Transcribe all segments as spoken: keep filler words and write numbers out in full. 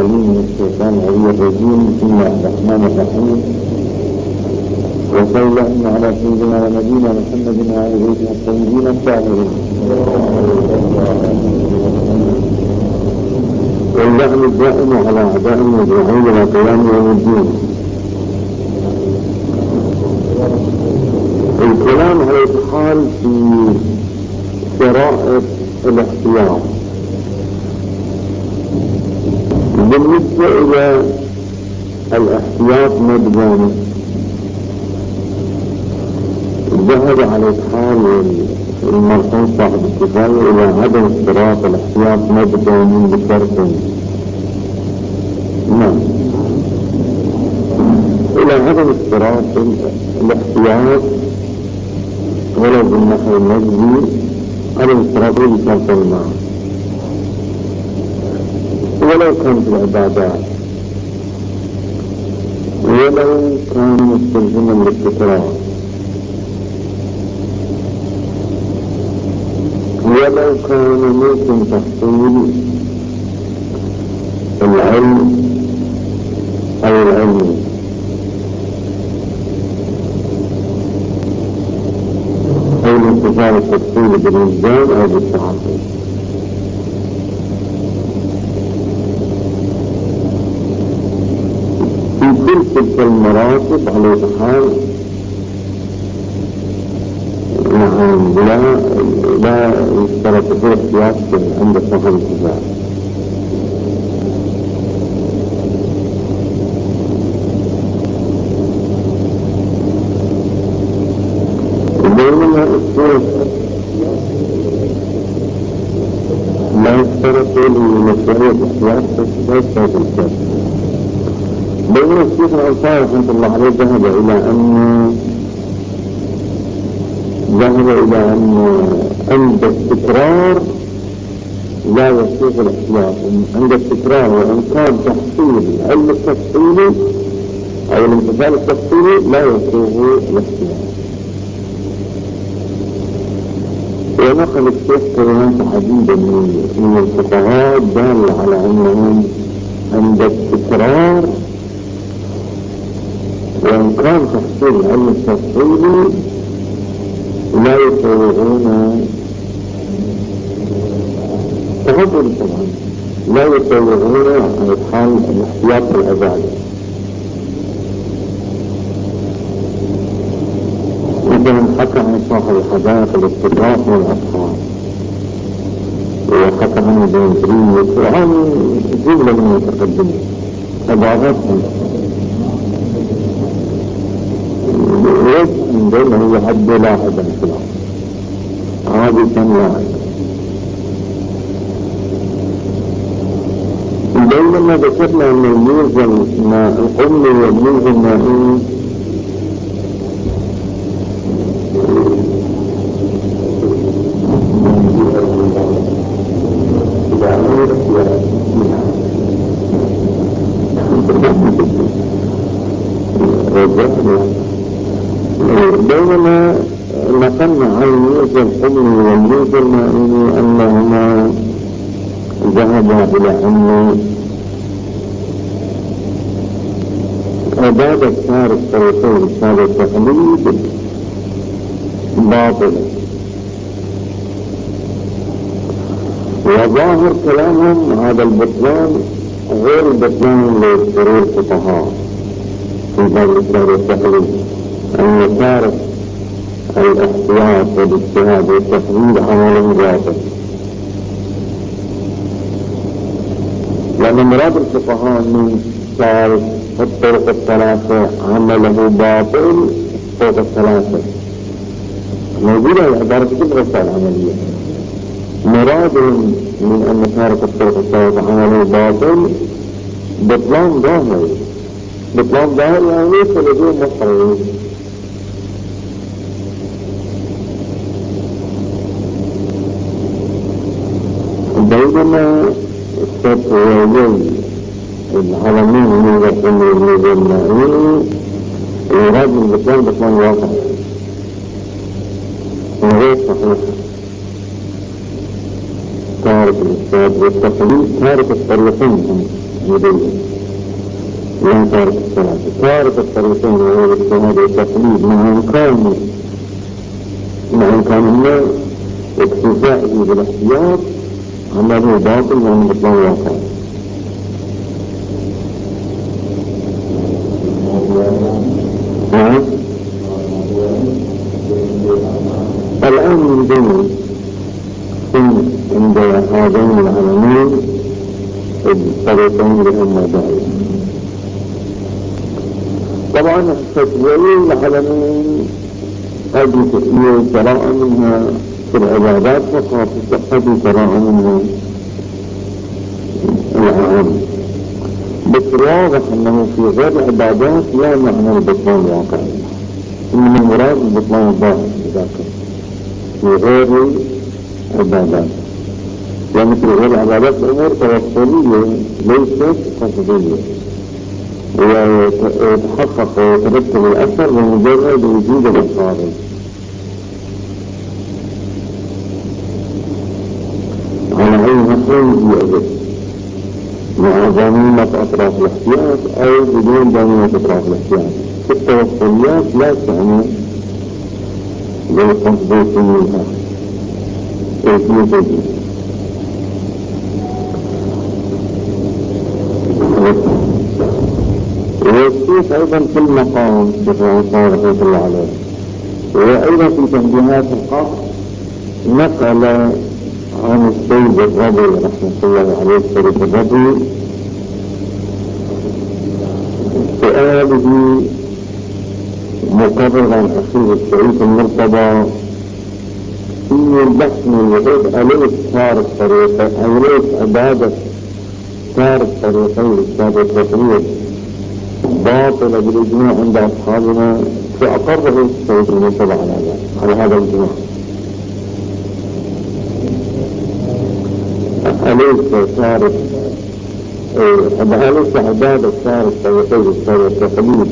العليم من الشيطان الرجيم. بسم الله الرحمن الرحيم، وصلى الله على سيدنا ونبينا محمد وعلى آله الطيبين الطاهرين، واللعن الدائم على أعدائهم والدعين إلى قيام يوم الدين. الكلام على الحال في شرائط الاحتياط. بالنسبة إلى الاحتياط مبدأ ذهب على الحال المرحوم صاحب الكفاية إلى عدم اشتراط الاحتياط مبدأ بشرط. نعم، إلى عدم اشتراط الاحتياط ولو بالنحو النجدي، عدم اشتراطه بشرط الماء ولو كانت العبادات، ولو كان مستلزما للتكرار، ولو كان ممكن تحصيل العلم أو العلم، أو الانتظار التفصيل بالإنزال أو بالتعاطي. في كل تلك المراتب على الحال نعم لا لا يشترط في احتياط عند صاحب الكفاية. بينما الشرط لا يشترط لمشروعية الاحتياط لا يشترط الشرط. بينما الشيخ الأنصاري رحمة الله عليه ذهب إلى أن ذهب إلى أن عند التكرار لا يسوغ الاحتياط. عند التكرار وإن كان تحصيل علم التفصيلي أو الانتفال التفصيلي لا يسوغ الاحتياط. ونقل الشيخ كلمات عديدة من الفقهاء دالة على أنهم عند التكرار وإن كان تحصيل علم التفصيلي لا يسوغون تفضل طبعا لا يسوغون على الحال الاحتياط في العبادة. مثلا حكى عن صاحب الحدائق الاستدراك والأطهار، وحكى عن ابن تيمية وعن جملة من المتقدمين أبعادهم. ليش عندهم هو حد لاحظا خلاف عادة لاحظا. بينما ذكرنا أن الميزة الأمي والميزة المائية بينما نقلنا عن الميزة الأمي والميزة المائية أنهما ذهبا إلى أن عبادة صار الطريقين صار التقليد باطل. وظاهر كلامهم هذا البطلان غير البطلان للشرور الفقهاء في باب صار التقليد، أن صار الاحتياط والاجتهاد والتقليد عمل باطل. لأن مراد الفقهاء من صار الطرق الثلاثة عمله باطل. الطرق الثلاثة موجودة العبارة كلها صار عملية. مراد من أن صارت الطرق الثلاثة عمله باطل بطلان ظاهر. بطلان ظاهر يعني ليس لديه مصري. بينما التطويرين العالمين من يقوم بالمجمعين يراد من بطلان بطلان واقع غير صحيح. تارك الإستاذ والتقليد تارك الطريقين يبين لا تارك الصلاة تارك الطريقين وهو الاجتهاد والتقليد مع إمكانه مع إمكانه اكتفائه بالاحتياط عمله باطل وعن بطلان واقع. الآن من دون عند هذين العالمين الطريقين لهم داعي. طبعا التسويل العالمين قد يتراءى منها في العبادات فقط قد يتراءى منها العام، بس واضح انه في غير العبادات لا معنى البطلان الواقعي، من المراد البطلان الظاهر ذاك في غير العبادات. يعني في غير العبادات الامور توصليه ليست قصديه، ويتحقق ويترتب الاثر بمجرد وجود الخارج. على اي نحو يعرف مع ضميمة اطراف الاحتياط او بدون ضميمة اطراف الاحتياط. في التوصليات لا تعني للقصد منها كيفية دي. والشيخ ايضا في المقام الشيخ الانصاري رحمه الله عليه وايضا في تنبيهات القصر نقل عن السيد الربيع رحمه الله عليه السيد الربيع سؤاله مقرر عن أخيه السعيد المرتضى في البحث من الوحيد أليس صار الطريقة أليس عبادة صار الطريقين السابق التقرير باطلة بالإجماع عند أصحابنا، فأقره السيد المرتضى على هذا على هذا الإجماع. أليس صار أليس عبادة صار الطريقين السابق التقرير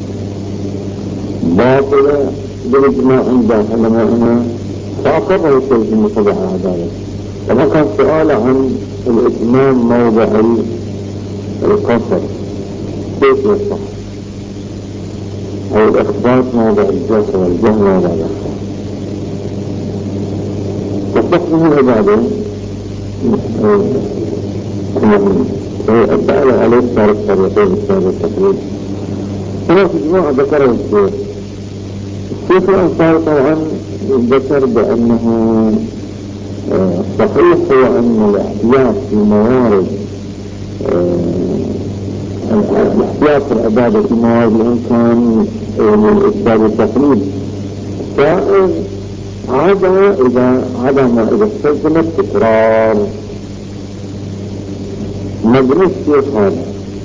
باطلة بالإجماع عند علمائنا، فأقره السيد المرتضى على ذلك. طبعا كان سؤال عن الإتمام موضع القصر كيف يصح، أو الإخبار موضع الجهر والجهر موضع الإخبار. وصحه العبادة السؤال عليه صار الطريقين السابق التقريب. هناك جماعة ذكره الشيخ الشيخ الأنصاري طبعا ذكر بأنه صحيح هو أن الاحتياط في موارد الاحتياط في العبادة في موارد الإمكان للإثبات والتقليد سائغ عدا إذا عدم إذا استلزم التكرار. مدري الشيخ هذا،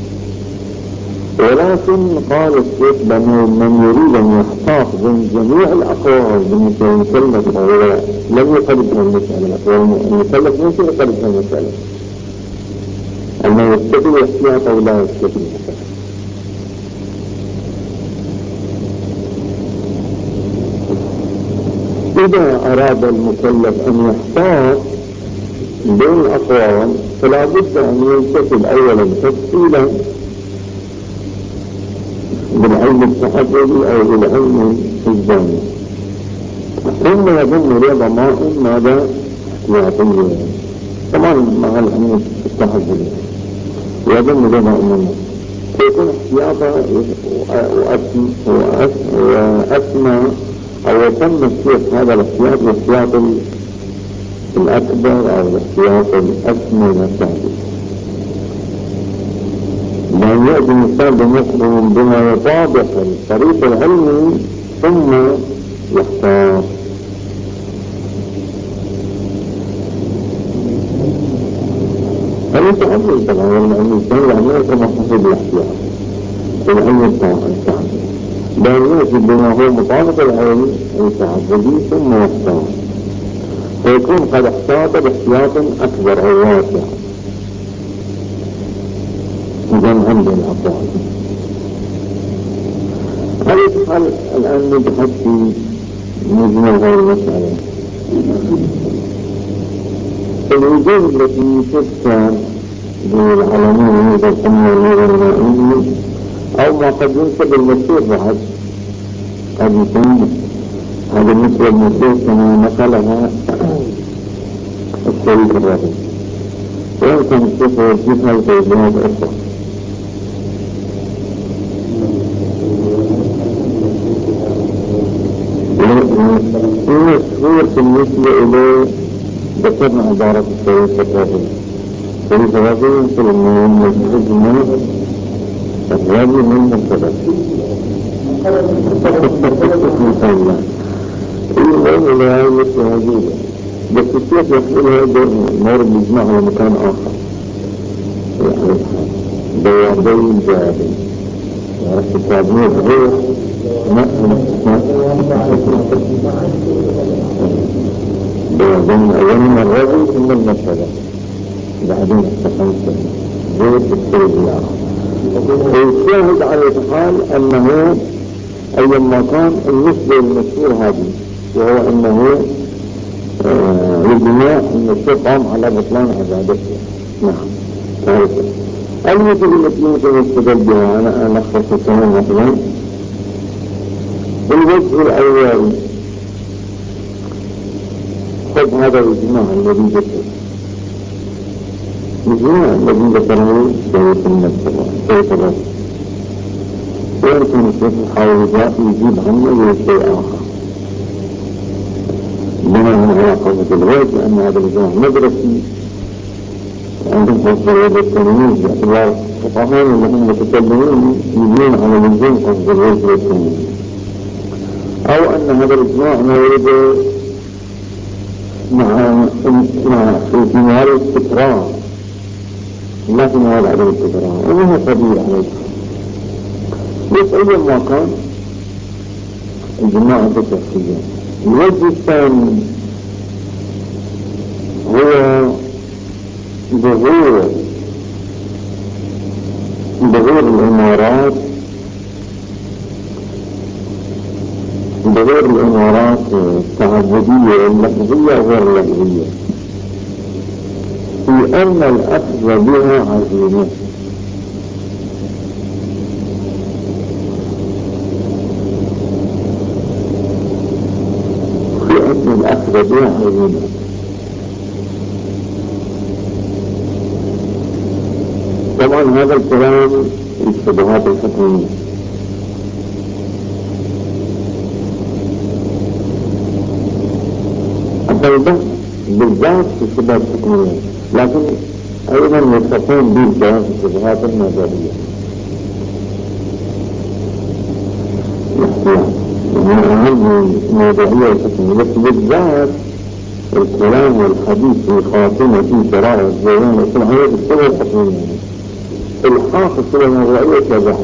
ولكن قال الشيخ بأنه من يريد أن يحتاط بين جميع الأقوال بالنسبة للمكلف وهو لم يقربها المسألة، والمكلف ليس يقربها المسألة أنه يستطيع الاحتياط أو لا يستطيع. إذا أراد المكلف أن يحتاط بين الأقوال فلا بد أن ينتقل أولا تفصيلا بالعلم التحضري أو بالعلم الزاني، ثم يظن له ضمائن ماذا احتياطية طبعا مع العلم التحضري يظن له ضمائن فيكون احتياطا وأسمى أو يسمى الشيخ هذا الاحتياط الاحتياط الأكبر أو الاحتياط الأسمى والثابت، لأن يأتي الإنسان بمخبر بما يطابق الطريق العلمي ثم يختار. هل يتعلم طبعا العلم الثاني يعني كما حسب الاحتياط العلم الثاني لأن يأتي بما هو مطابق العلم التعبدي ثم يختار، فيكون قد احتاط باحتياط أكبر أو واسع. إذن عند الأقوال على الحال الآن نبحث في مجمل هذه المسألة. الوجوه التي تذكر بالعالمين إذا الحمى والمائية أو ما قد ينسب المسيح بعد قد يكون هذا مثل المسيح كما نقلها الشريك الرابع ويمكن الشيخ يجيبها لتوجيهات أخرى. المشهور بالنسبة إليه ذكرنا عبارة الشريك الرابع. الشريك الرابع يمكن أن يمثل الماء الرابع من مرتبط الله إيه لا يستهديه بس الشيخ يقول هذا مورد يجمع على مكان آخر بياضين جابي يعرف التعبير غير بياضين أولين الرجل ثم المرتبة بعدين التخلص غير التربية. الشاهد على الحال أنه أيما كان النسبة المشهور هذه وهو أنه يجمع أن الشيء قام على بطلان عبادته. نعم تعرفه المثل التي يمكن يستدل بها أنا ألخص الكلام مثلا الوجه الأول خذ هذا الإجماع الذي ذكر الإجماع الذي ذكره سيد المسلم سيد الرسول ويمكن الشيخ يحاول يجيب عنه شيء آخر بناء على قصة الوجه أن هذا الإجماع مدرسي عندهم قصة التمييز باعتبار الفقهاء الذين يتكلمون يبنون على لزوم قصة الوجه والتمييز أو أن هذا الإجماع مورد مع مع احتمال التكرار لا في مواد عدم التكرار وهو طبيعي عليه. بس أي ما كان الجماعة التكفية. الوجه الثاني هو ظهور ظهور الإمارات ظهور الإمارات التعبدية اللفظية غير اللفظية في أن الأخذ بها عزيمة في أن الأخذ بها عزيمة. طبعا هذا الكلام الشبهات الحكمية أيضا بالذات في الشبهات الحكمية لكن أيضا يستطيع به كلام في الشبهات النظرية يعني أهم موضوعية الحكمية بس بالذات الكلام والحديث في خاتمة في شرائع الزيان والصلاحية في الشبهة الحكمية الحاق الشبهة النظرية كبحث.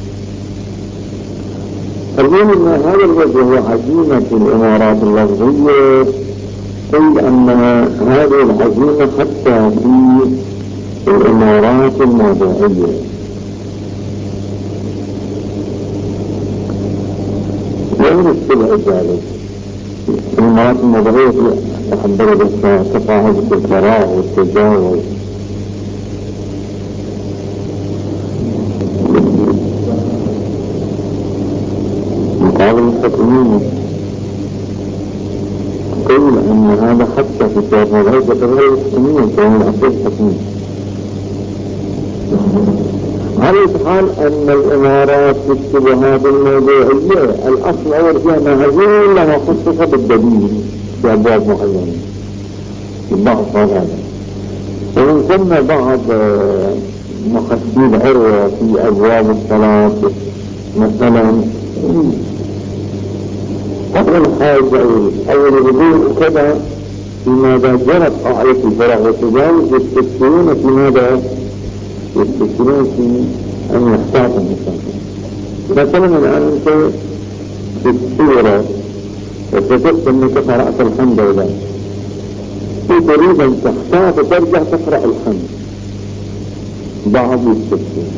المهم أن هذا الوجه هو عزيمة الإمارات اللفظية قيل أن هذه العزيمة حتى في الإمارات الموضوعية غير الشبه ذلك. الإمارات الموضوعية تحضر بس تقاعد الفراغ والتجاوز مقابل الحكمين قيل أن هذا حتى في الشهر العزة غير الحكمين كان الأصل الحكمين. على الحال أن الإمارات في الشبهات الموضوعية الأصل أول فيها مهزين لها خصوصة بالدليل في أبواب معينة بعض هذا ومن ثم بعض مقصود عروة في أبواب الصلاة مثلا أول حاجة أول رجوع كذا في ماذا جرت قاعدة الفراغ والتجاوز يستفسرون في ماذا يستفسرون في أن يحتاط الإنسان. مثلا الآن أنت في السورة وتجدت أنك قرأت الحمد لله تريد أن تحتاط وترجع تقرأ الحمد بعض يستفسرون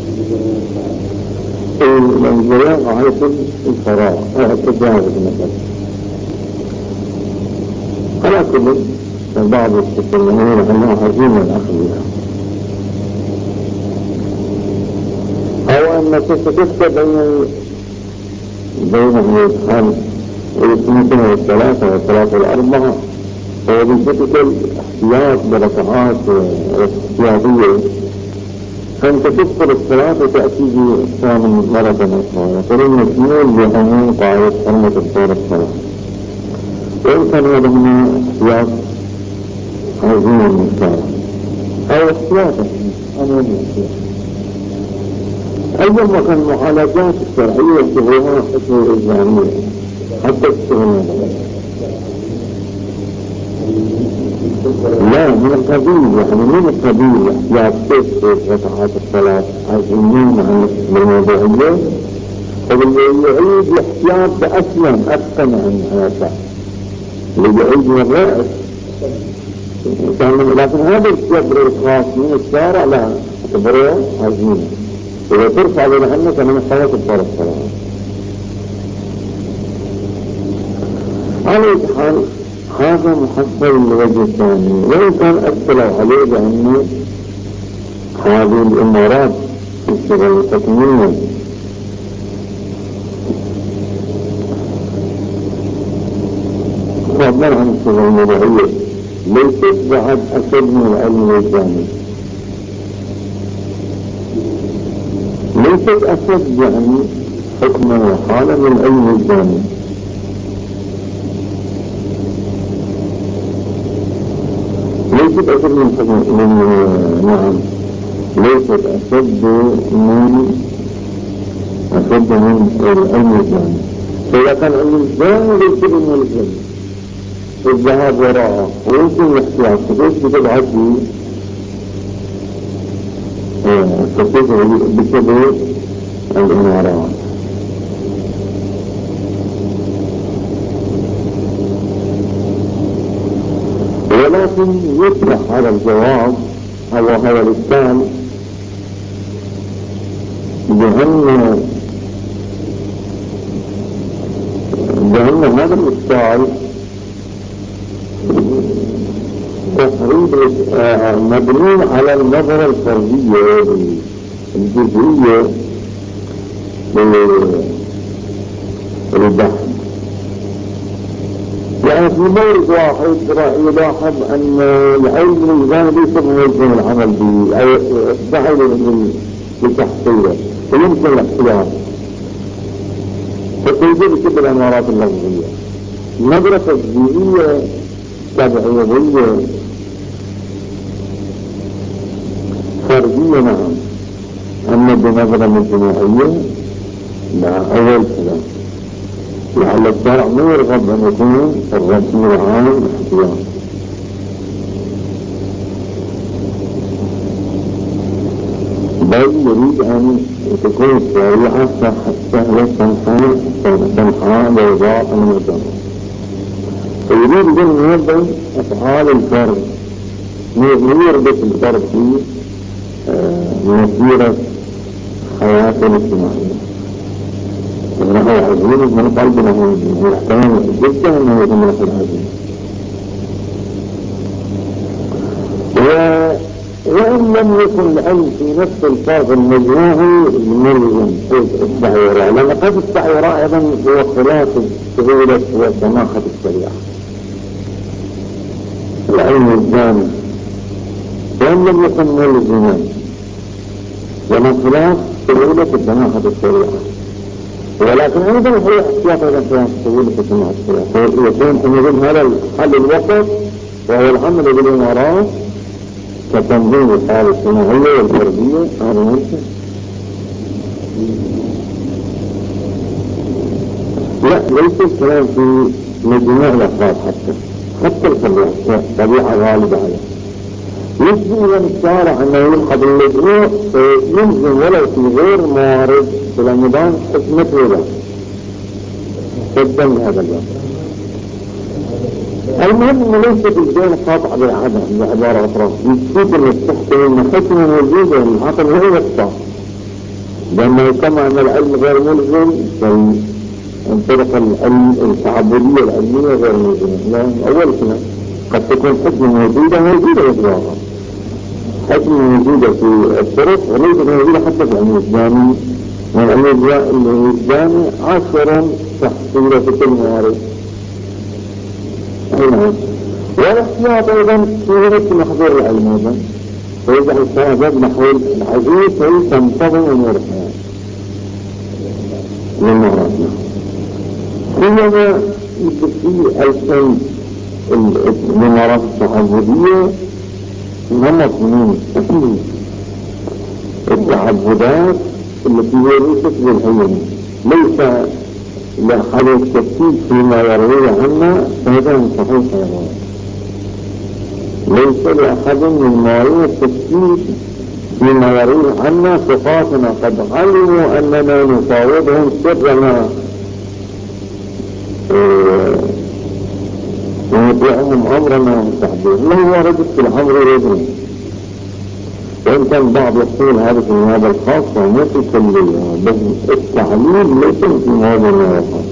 الانزلاق على الفراغ أو التجاوز مثلا على كل بعض يستفسرون أنها عزيمة الأخذ أنك ستفتى بين بين الحال الاثنين والثلاثة والثلاثة والأربعة، وبالذات الاحتياط بركعات احتياطية، فأنت تذكر الصلاة وتأتي بإحسان مرة أخرى، وترون اثنين بأمين قاعدة حرمة الصلاة الصلاة، وإن كان هذا من احتياط عظيم المكان أو احتياطا أمام الاحتياط. أيضا كان المعالجات الشرعية تبغيها حكم الإسلامية حتى تشتغل لا من القبيل، يعني من القبيل احتياط تسكت ركعات الصلاة عايزين عن الموضوعية، واللي يعيد الاحتياط بأسلم أتقن عن هذا اللي يعيد من الرأس. لكن هذا الشبر الخاص من الشارع لا تبريه عايزينه، إذا ترفع لأنك من الصلاة الصلاة الصلاة. على الحال هذا محصل الوجه الثاني، وإن كان أكثر عليه بأن هذه الإمارات الشغل الحكمية فضلا عن الشغل الوضعية ليست بعد أشد من العلم الإسلامي، ليست أشد يعني حكما وحالا من العلم الإسلامي. ليست أشد من حكم من نعم ليست أشد من أشد من العلم الإسلامي. فإذا كان العلم الإسلامي ليس من الإسلام الذهاب وراءه ويمكن الاحتياط فكيف بتبعد فكيف بسبب الإمارات. ولكن يطرح على الجواب أو هذا الإشكال بأن بأن هذا الإشكال تقريب مبني على النظرة الفردية الجزئية للبحث. يعني في مورد واحد يلاحظ أن العلم الإنسان ليس ملزم العمل به أو يستحيل لتحصيله ويمكن الاختيار، فتوجد كل الأمارات اللفظية. النظرة التجزئية تبعيضية فردية نعم، أما بنظرة مجموعية لا. أول كلام لعل الشرع ما يرغب أن يكون الرسم العام احتياط، بل يريد أن تكون الشريعة سهلة سمحة سمحة بيضاء المجمع، فيريد أن يبدأ أفعال الفرد يربط الفرد في مسيرة حياته الاجتماعية. ونحن عزيز من قلبنا ونحتمل جدا أنه يكون نحن عزيز. وإن لم يكن العلم في نفس الفرد المجموعي ملزم التعويراء، لأن قد التعويراء أيضا هو خلاف سهولة وسماحة الشريعة. العلم الجامع وإن لم يكن ملزما ومن خلاف سهولة وسماحة الشريعة، ولكن أيضا هو احتياط إلى خلاف سهولة وسماحة الشريعة، فيكون أن هذا الحل الوسط وهو العمل بالإمارات كتنظيم الحالة الصناعية والفردية. هذا ممكن؟ لا، ليس الكلام في مجموع الأفراد حتى حتى الطبيعة طبيعة غالبة عليه. يجب أن الشارع أنه يلحظ المجموع يلزم ولو في غير موارد في النظام حكمته له قدم هذا الوقت. المهم أنه ليس بالدين قاطع بالعدم بعبارة أخرى يكتب أن تحته أن حكمه موجودة العقل هو يقطع، لما يسمع أن العلم غير ملزم فالطرق العلم التعبدية العلمية غير ملزمة. لا، أول كلام قد تكون حكمة موجودة موجودة إطلاقا، حكمة موجودة في الطرق وليس موجودة حتى في العلم الإسلامي من الأجزاء الجامع عشر تحصيلة في كل موارد. نعم. والاحتياط أيضا في غير محضور العلم أيضا، فيجعل السبب نحو العزيز تنتظم أمور الحياة للمراتنا. كلما في الفن المرات التعبدية نمط من التعبدات التي هي ليست بالعلم، ليس لأحد التفكير فيما يروي عنا فهذا صحيح يروي، ليس لأحد من مارين التفكير فيما يروي عنا ثقاتنا قد علموا أننا نفاوضهم سرنا ونطيعهم أمرنا وتعبير. لا هو رجل في الأمر رجل، وإن كان بعض يقول هذا في هذا الخاص وما في كلية، بس التعليم ليس في هذا الخاص.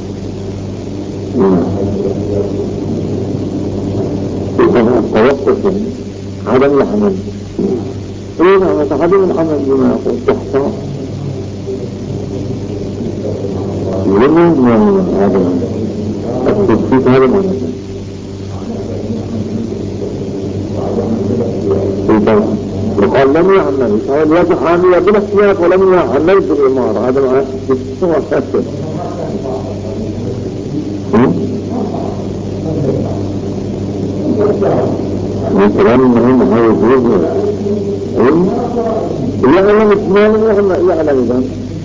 توقف عدم العمل، إيه نعم عدم العمل بما يقول تحصى لمن هذا التفكير هذا ما نفسه وقال لم يعمل، قال يجب عامل بلا اختلاف ولم يعمل بالإمارة، هذا ما هو أساسا الكلام المهم هو يجوز يعلم اثنان يعلم اذا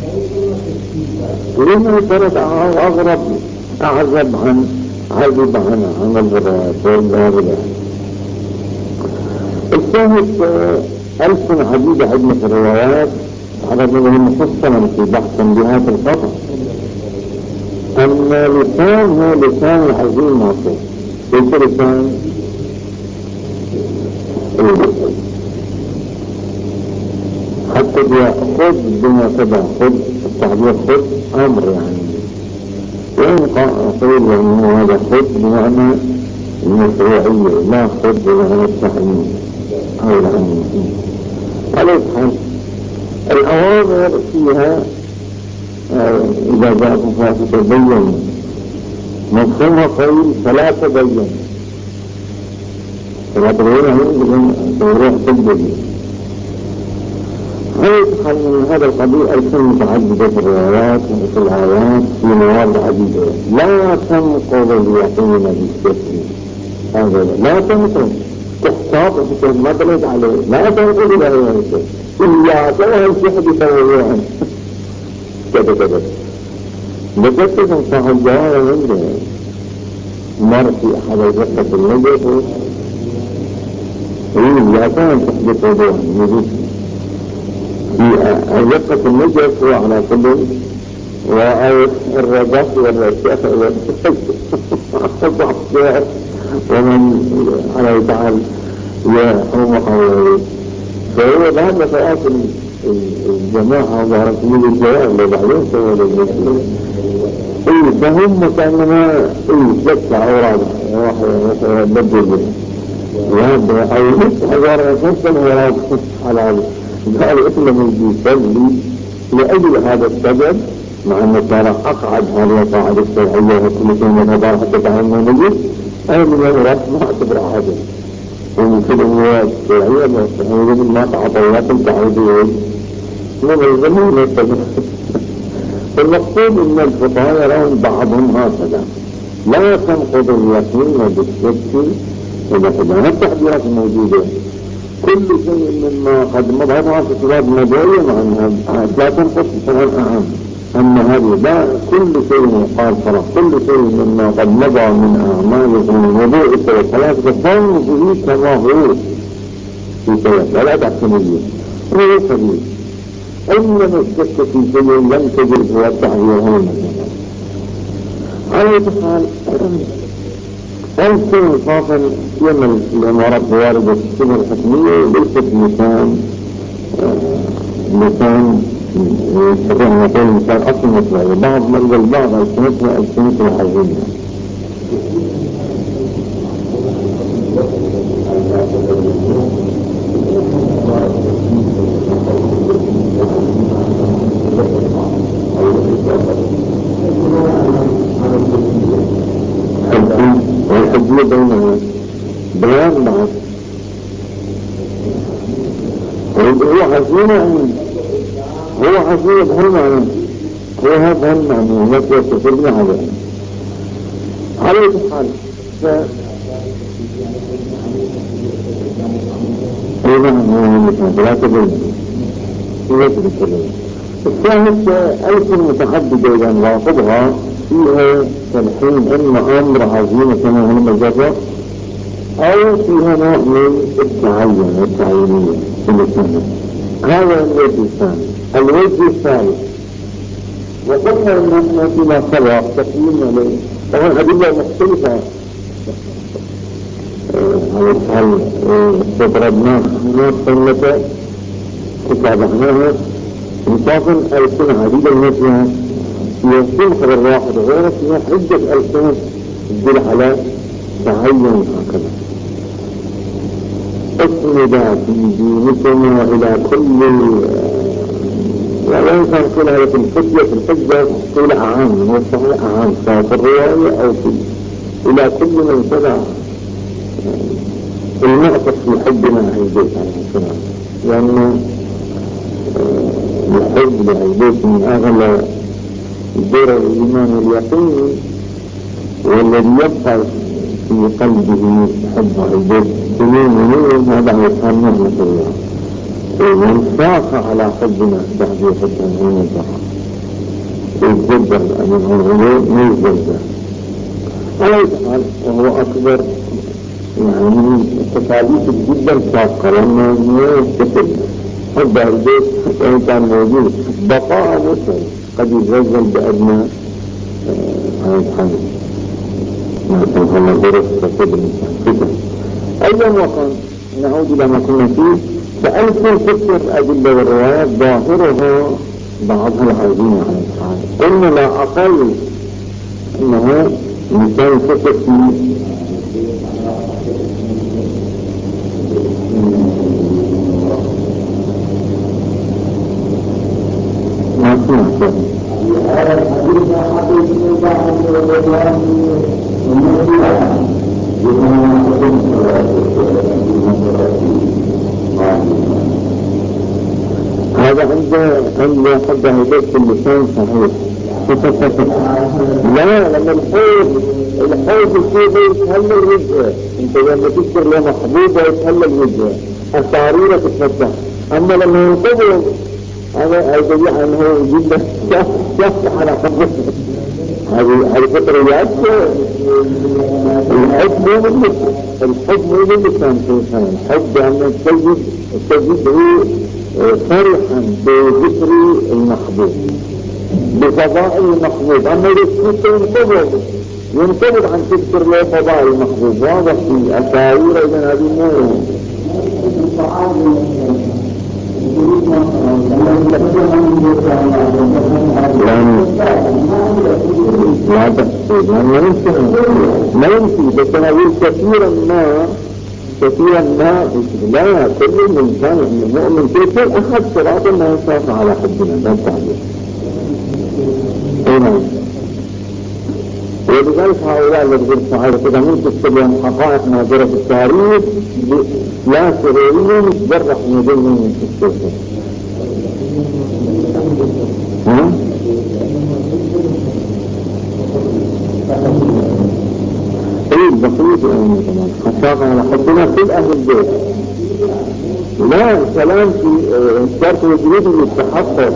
لما كانت اغرب اعزب عن عزب عن عن الغراء والغراء. الثالث ألسن عديدة عندنا في الروايات على أنه مفصلا في بحث تنبيهات الخطأ أن لسان هو لسان العزيز معصوم، ليس لسان حتى خذ بما تبع، خذ التعبير خذ أمر يعني، وينقع أقول يعني هذا خذ بمعنى المشروعية، لا خذ بمعنى التحميل أو العمل. على الحال الأوامر فيها إذا جاءت فتبين مفهومها قيل فلا تبين، فلا تبين عندهم تروح تبين. هذا من هذا القبيل أيضا متعددة في الروايات وفي الآيات في موارد عديدة. لا تنقض اليقين بالشك، هذا لا تنقض تحتاط بكل ما تلد عليه، لا تنقض اليقين إلا تنهي الشهد فوضوعا كذا كذا لذلك تنصح الجواب عنده مر في أحد الجسد النجف إيه لا كان تحدث وضوعا يجب في الجسد النجف هو على كل والرجاء والرجاء والرجاء ومن على تعالى يحوم حوله، فهو بعد فئات الجماعة وظهرت من الجواب لبعضهم سوى للمسلم إيه فهم كأنما إيه لك أوراد واحد بدل وهذا أو نفس حجارة نفسا وراد على هذا قال إسلام يصلي لأجل هذا السبب، مع أن كان أقعد هذه القاعدة الشرعية وكل شيء من هذا حتى تعلم نجد أنا من الرأس ما أعتبر هذا ومن كل النواة الشرعية ويجب ما تعطيات تعودين من الزمين يتبع. فالمقصود أن الفقهاء يرون بعضهم هكذا لا تنقض اليقين بالشك ونحن التعبيرات الموجودة كل شيء مما قد مضى في صلاب مدعية مع أنها لا تنقض بسرعة أهم، أما هذه لا كل شيء قال صلاة كل شيء مما قد مضى من أعمالكم الوضوء والصلاة فالصوم به كما هو في صلاة ولا تحتمليه وهو سبيل. أنما الشك في شيء لم تجد هو التعبير هنا على حال الشيء الفاصل يمن الإمارات واردة السنة الحكمية ليست لسان لسان يستطيع أن يقول لسان أصل مطلعي، بعض من البعض السنة السنة الحزينة العلاقية بينها بيان بعض هو عزيمة هو عزيمة بهم عنه هو هذا هم عنه نفسه يتصلني عليه على الحال ف ايضا هو ثلاثة بين ثلاثة بالكلمة الثالث ألف متعددة إذا نراقبها فيها تلحين إما أمر عظيم كما هو المجرد أو فيها نوع من التعين والتعيينية في السنة. هذا الوجه الثاني. الوجه الثالث وقلنا أن نحن فيما سبق تقييم عليه طبعا أدلة مختلفة على الحال استدربناها هناك سنة تتابعناها انصافا ألسنة عديدة مثلها يكون خبر واحد غيره فيها عدة ألسنة تدل على تعين هكذا اسند في دينكم إلى كل ولا ينفع كل هذا في الفتية في الحجة كل أعام وصحيح أعام سواء في الرواية أو في إلى كل من تبع المعطف في حجنا عيديك عليه السلام لأن الحج عيديك من أغلى دور الإيمان واليقين والذي يبقى في قلبه حب عيديك سنين ونين هذا هو كان نعمة الله ومن ساق على حبنا بعد حبنا من الزهر الزبر من الغلو من الزبر على الحال وهو أكبر يعني التكاليف جدا ساقة لأنه يستفد حب عيديك وإن كان موجود بقاء مثل قد يزلزل بأدنى هذا الحال ما سمح الله ظرف تفضل الإنسان أيضا وقت نعود إلى ما كنا فيه فأنت تذكر أدلة والروايات ظاهرها بعضها العظيمة على الحال قلنا لا أقل أنه مثال فكر في ما سمعت هذا الحديث حقيقي من بعض الروايات والمسيح هذا عند عند حد هيدك في اللسان صحيح لا لما الحوض الحوض الشيء يتهلل الوجه انت لما تذكر له محبوبة يتهلل الوجه التعريرة تتفتح اما لما ينتظر هذا يدل عنه جدا يفتح على حبه هذه هذه فتريات الحب مو من الحب مو من لسان الإنسان الحب أن السيد السيد هو فرحا بذكر المحبوب بفضائل المحبوب أما يسكت ينتظر ينتظر عن تذكر له فضائل المحبوب واضح في التعاوير إذا هذه مو لا تحصيل ما يمكن ما يمكن بتناول كثيرا ما كثيرا ما لا كل من كان المؤمن كثير أخذ صراطا ما يساق على حبنا لا تعليم أين ولذلك هؤلاء الذين فعلوا كذا من تستبين حقائق ما جرى في التاريخ لا سريريا متجرح مدين من تستبين ها؟ ايه بسيط يعني كمان حقائق على حبنا كل أهل البيت لا الكلام في الشرط الوجودي يتحقق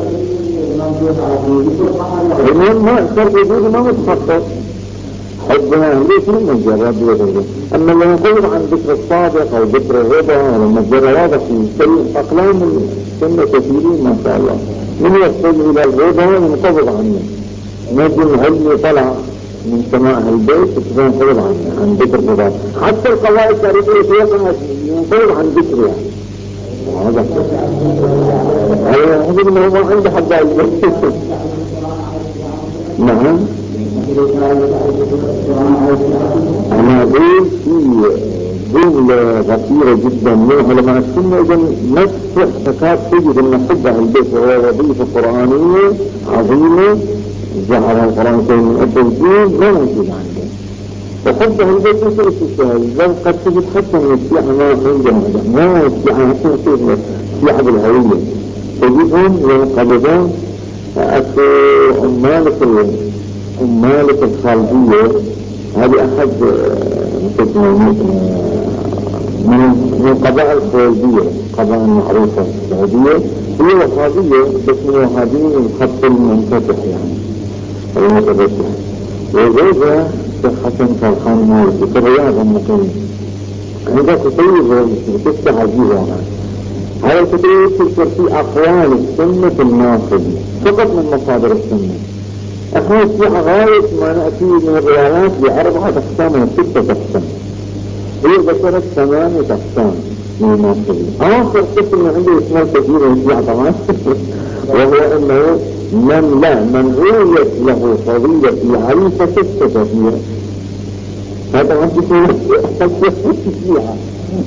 المهم ما الشرط الوجودي ما متحقق حبنا ليش من مجرد وغيره أما لما نقول عن ذكر الصادق أو ذكر الرضا ولما جرى هذا في كل أقلام السنة كثيرين ما شاء الله من يصل إلى الرضا ينقضض عنه نجم علمي طلع من سماء البيت ينقضض عنه عن ذكر الرضا حتى القواعد التاريخية ينقضض عن ذكرها هذا هذا من هو عند حد البيت نعم أنا أقول في جملة غفيرة جدا منها لما السنة إذا نفسه تكاد تجد أن حب أهل البيت وهو وظيفة قرآنية عظيمة جعلها القرآن كريم التوجيه لا موجود عنده وحب أهل البيت يصير الشيعة بل قد تجد حتى من الشيعة ما عندهم ما الشيعة حتى يصير الشيعة بالهوية تجدهم ينقبضون أكو عمالة عمالة الخالدية هذه أحد من قبائل الخويدية قبائل معروفة السعودية هي وهابية بس من وهابيين الخط المنفتح يعني المتفتح وزوجها الشيخ حسن فرحان مالكي في الرياض المقيم عندها كتير كتير عجيبة هذا الكتير تذكر في أقوال السنة الناصبة فقط من مصادر السنة. احنا في غاية ما نأتي من الروايات بأربعة أقسام وستة أقسام هي ذكرت ثمانية أقسام من الناصبين. آخر قسم عنده اسمه كثير في عطوات وهو أنه من لا من رويت له فضيلة علي فستة فيها هذا ما فيها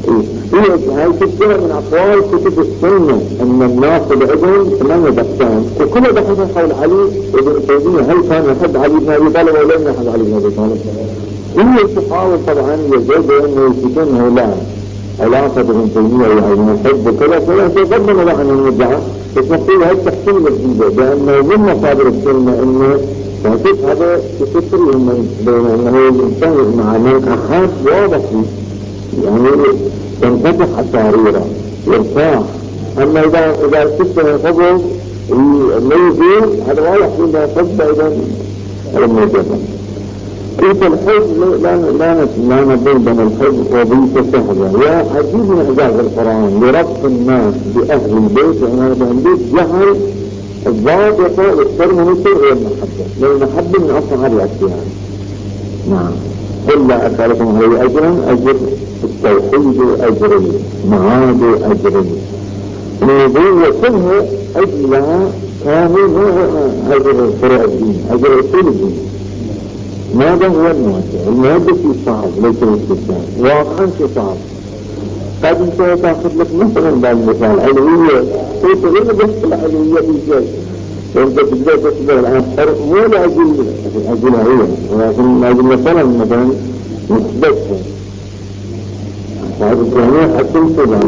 هي هاي تذكر من أقوال كتب السنة أن الناصب عندهم ثمانية أقسام وكل بحث حول علي ابن تيمية هل كان يحب علي بن أبي طالب أو لم يحب علي بن أبي طالب؟ هي تحاول طبعا يزيد أنه يثبتونه لا علاقة ابن تيمية يعني يحب كذا كذا فيقدم له أن يرجع بس نقول هاي تحصيل الجديدة لأنه من مصادر السنة أنه فهذا هذا يفكرهم بين أنه الإنسان مع من أحد واضح يعني تنفتح التعريرة يرتاح. أما إذا إذا كنت من قبل لا يزيل هذا واضح إذا قد إذا لم يجب كيف الحج لا لا لا نبين بين الحج وبيت الشهوة يا عجيب من إعجاز القرآن لربط الناس بأهل البيت وأهل البيت جعل الضابطة والترمنية هي المحبة لأن المحبة من أصل هذه الأشياء. نعم إلا أسألكم هي أجرا أجر التوحيد أجر المعاد أجر النبوة كلها أجلها كامل أجر فروع الدين أجر أصول الدين. ماذا هو المادة؟ المادة في صعب ليس الاستثناء واقعا في صعب. قد انت تأخذ لك مثلا بالمثال علوية تقول بس العلوية في شيء وانت تبدأ تصبر الآن فرق مو لأجل أجلها هي ولكن لأجل مثلا مثلا نسبتها هذا الجميع حتى السبع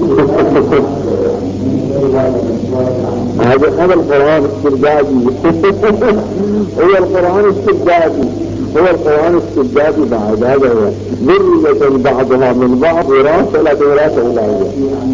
هذا هذا القرآن استبدادي هو القرآن استبدادي هو القرآن استبدادي بعد هذا هو ذرية بعضها من بعض وراثة لا وراثة إلهية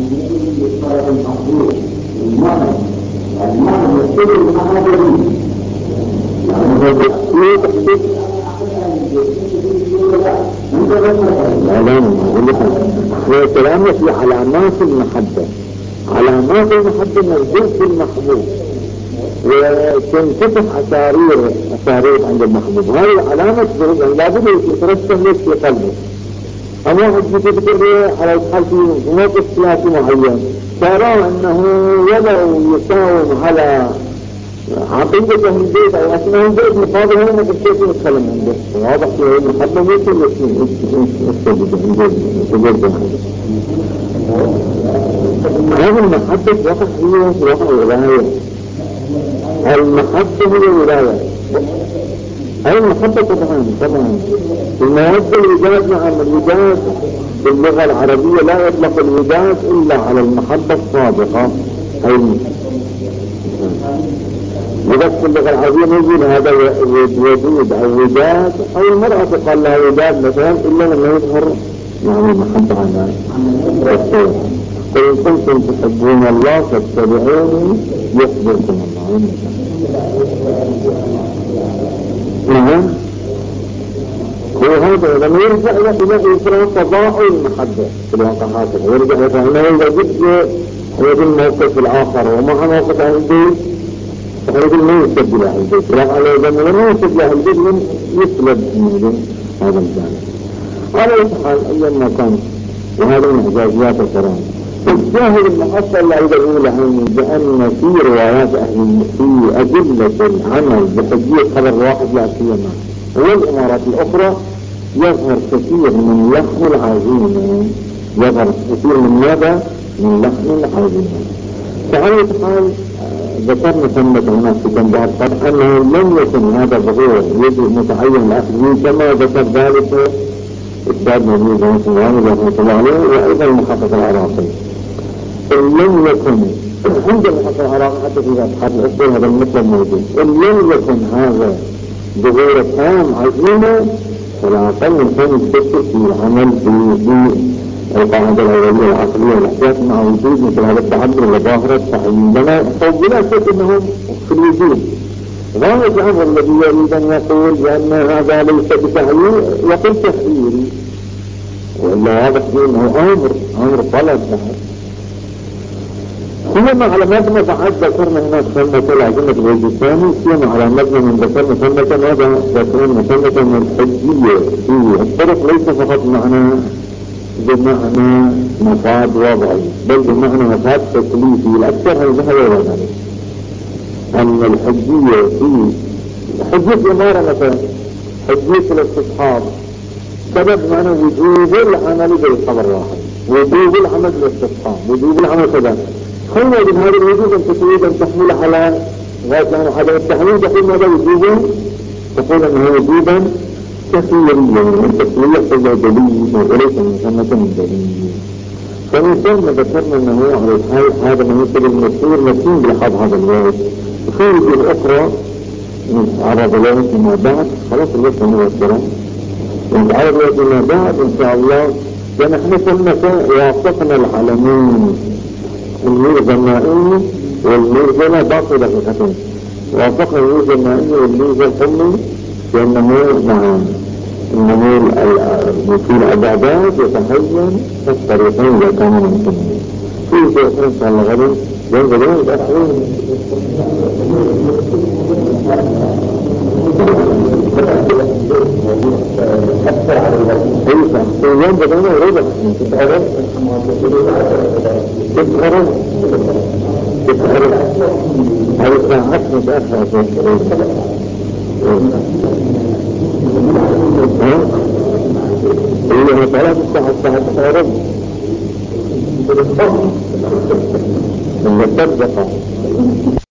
هو كلامه في علامات المحبة علامات المحبة موجود في المحبوب وتنفتح أسارير أسارير عند المحبوب هذه علامة ضرورة لابد يترسم لك في قلبك. أما واحد يتذكر على الحال في موقف سياسي معين ترى أنه ولو يساوم على عقيدة أهل البيت أو أسماء البيت مقابل هنا ما تشتري نتكلم عنده واضح في المحبة ممكن يستجد هذه المحبة وقع هي في وقع الولاية. المحبة هي الولاية هذه المحبة طبعا طبعا المودة الوداد نعم الوداد باللغة العربية لا يطلق الوداد إلا على المحبة الصادقة أي وداد في اللغة العربية نقول هذا ودود أو وداد أو المرأة تقال لها وداد مثلا إلا لما يظهر يعني المحبة عنها قل إن كنتم تحبون الله فاتبعوني يحببكم الله. نعم هو هذا لما يرجع إلى إلى إسراء تضاعل المحبة في الواقع هذا يرجع إلى فهمه إذا جد هذا الموقف الآخر ومع موقف أهل البيت فهذا ما يسجل أهل البيت لا على إذا ما يسجل أهل البيت من يسلب من هذا الجانب على الحال أيما كان وهذا من إعجازيات القرآن. الشاهد المحصل اللي أقول عنه بأن في روايات أهل في أدلة العمل بحجية خبر واحد لا سيما والإمارات الأخرى يظهر كثير من لحم العظيم يظهر كثير من ماذا من لحم العظيم. فعلى الحال ذكرنا ثمة هناك في تنبيه القطع أنه لم يكن هذا ظهور يجب متعين الأخذ كما ذكر ذلك أستاذ نبيل رحمة الله عليه وأيضا المحقق العراقي. إن لم يكن عند المحقق العراقي حتى في أصحاب الأصول هذا المطلب موجود، إن لم يكن هذا ظهور تام عزيمة فلا أقل كان يستشف في العمل في القاعدة الأولية العقلية والأحياء مع وجود مثل هذا التعبير وظاهرة التعيين لنا بلا شك أنهم في الوجود. لا يجعل الذي يريد أن يقول بأن هذا ليس بتعيين يقول تحريري، وإلا هذا أنه أمر أمر طلب بعد. سيما على مبنى بعد ذكرنا هناك ثمة العزيمة الوجه الثاني، سيما على مبنى من ذكرنا ثمة ماذا ذكرنا ثمة من الحجية في الطرق ليس فقط معنى بمعنى مفاد وضعي بل بمعنى مفاد تكليفي الأكثر هذا هو ذلك أن الحجية في حجية الإمارة مثلا حجية الاستصحاب سبب معنى وجوب العمل بالخبر الواحد، وجوب العمل بالاستصحاب، وجوب العمل كذا. خلنا من هذا الوجوب أن تريد أن تحمل على غاية عدم التحميل تقول ماذا وجوبا؟ تقول أنه وجوبا تخيريا والتخيير إلا دليل وليس مسمى من دليل. فالإنسان ما ذكرنا أنه على الحال هذا من يصل المسؤول مسؤول بلحظ هذا الوقت. وفي وجوه أخرى نتعرض لها فيما بعد، خلاص الوقت مباشرة نتعرض لها فيما بعد إن شاء الله. ونحن ثمة وافقنا العالمين الميرزا المائي والميرزا لا باطل حقيقة، وافقنا الميرزا المائي والميرزا الحمي لأنه نعم إنه في العبادات يتحين الطريقين إذا كانوا ممكنين. في شيء إن شاء الله غدا ينزلون الأخرين أكثر على الوقت إيسا إيام بدأنا ربع تتعرض تتعرض تتعرض هذه الساعات متأخرة هي ثلاث الساعة الساعة تتعرض من الصدقة